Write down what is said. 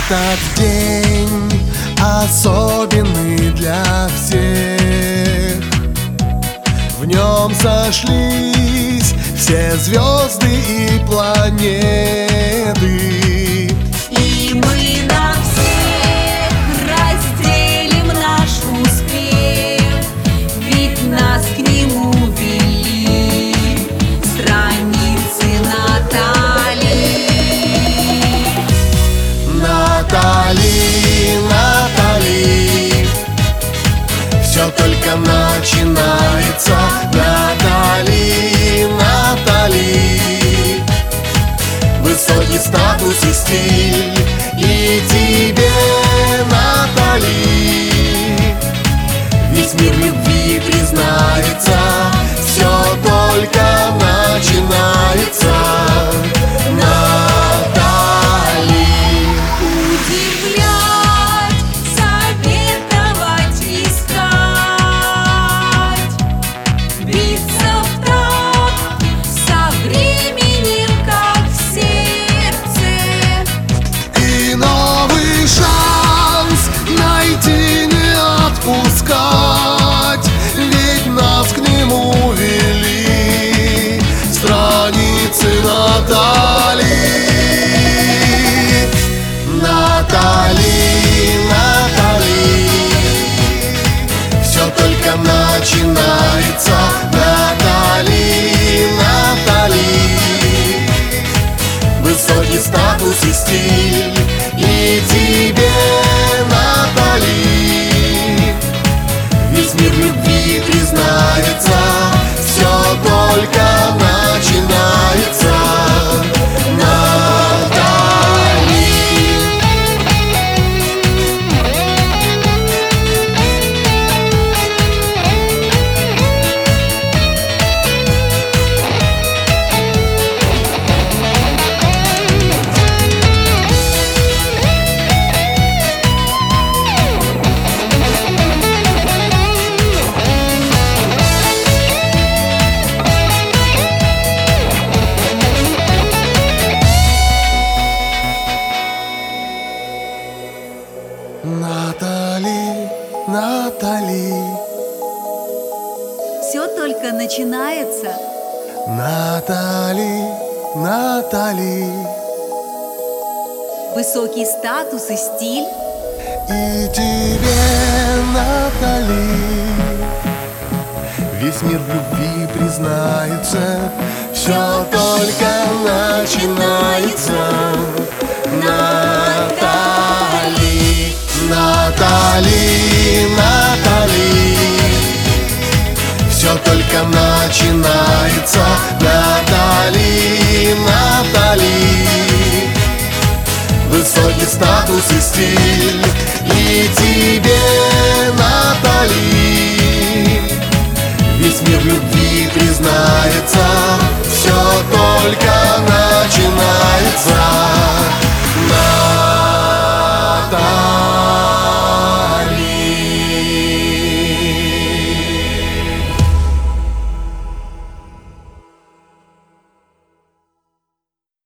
Этот день особенный для всех. В нем сошлись все звезды и планеты. И мы на всех разделим наш успех, ведь нас к нему вели страницы Натали. Натали, Натали, все только начинается. Натали, Натали, высокий статус и стиль. И тебе, Натали, весь мир в любви признается. Все только начинается. Натали. Удивлять, советовать, искать, биться в такт со временем, как в сердце. И новый шанс найти, не отпускать, ведь нас к нему вели страницы Натали. Натали, Натали, все только начинается. Натали, Натали, высокий статус и стиль. И тебе, Натали, весь мир в любви признается. Все только начинается. Натали. Натали, Натали, Все только начинается. Натали, Натали, Высокий статус и стиль. и тебе, Натали, весь мир в любви признается. Все только начинается. Натали, Натали, Натали, все только начинается. Натали, Натали, высокий статус и стиль. И тебе, Натали, весь мир в любви признается. Все только начинается.